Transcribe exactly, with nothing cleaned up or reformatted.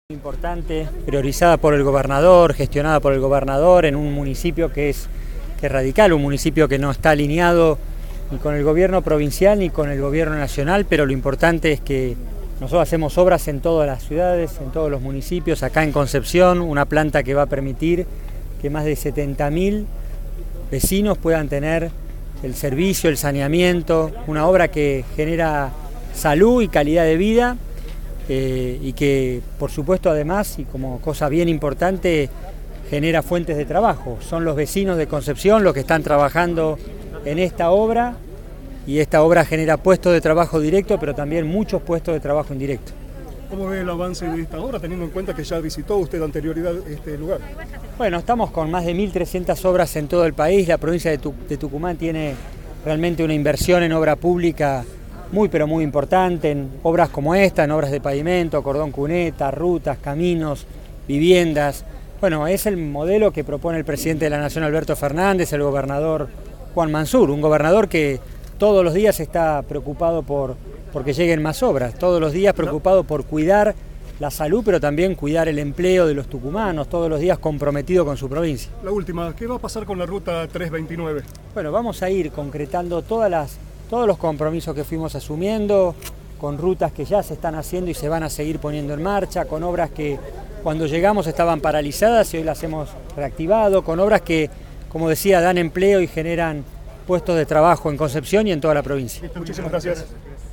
Importante, priorizada por el gobernador, gestionada por el gobernador en un municipio que es, que es radical, un municipio que no está alineado ni con el gobierno provincial ni con el gobierno nacional, pero lo importante es que nosotros hacemos obras en todas las ciudades, en todos los municipios, acá en Concepción, una planta que va a permitir que más de setenta mil vecinos puedan tener el servicio, el saneamiento, una obra que genera salud y calidad de vida. Eh, y que por supuesto además, y como cosa bien importante, genera fuentes de trabajo. Son los vecinos de Concepción los que están trabajando en esta obra y esta obra genera puestos de trabajo directo, pero también muchos puestos de trabajo indirecto. ¿Cómo ve el avance de esta obra, teniendo en cuenta que ya visitó usted anterioridad este lugar? Bueno, estamos con más de mil trescientas obras en todo el país. La provincia de, tu, de Tucumán tiene realmente una inversión en obra pública muy pero muy importante, en obras como esta, en obras de pavimento, cordón cuneta, rutas, caminos, viviendas. Bueno, es el modelo que propone el presidente de la Nación, Alberto Fernández, el gobernador Juan Mansur, un gobernador que todos los días está preocupado por porque lleguen más obras, todos los días preocupado por cuidar la salud, pero también cuidar el empleo de los tucumanos, todos los días comprometido con su provincia. La última, ¿qué va a pasar con la ruta trescientos veintinueve? Bueno, vamos a ir concretando todas las todos los compromisos que fuimos asumiendo, con rutas que ya se están haciendo y se van a seguir poniendo en marcha, con obras que cuando llegamos estaban paralizadas y hoy las hemos reactivado, con obras que, como decía, dan empleo y generan puestos de trabajo en Concepción y en toda la provincia. Muchísimas gracias.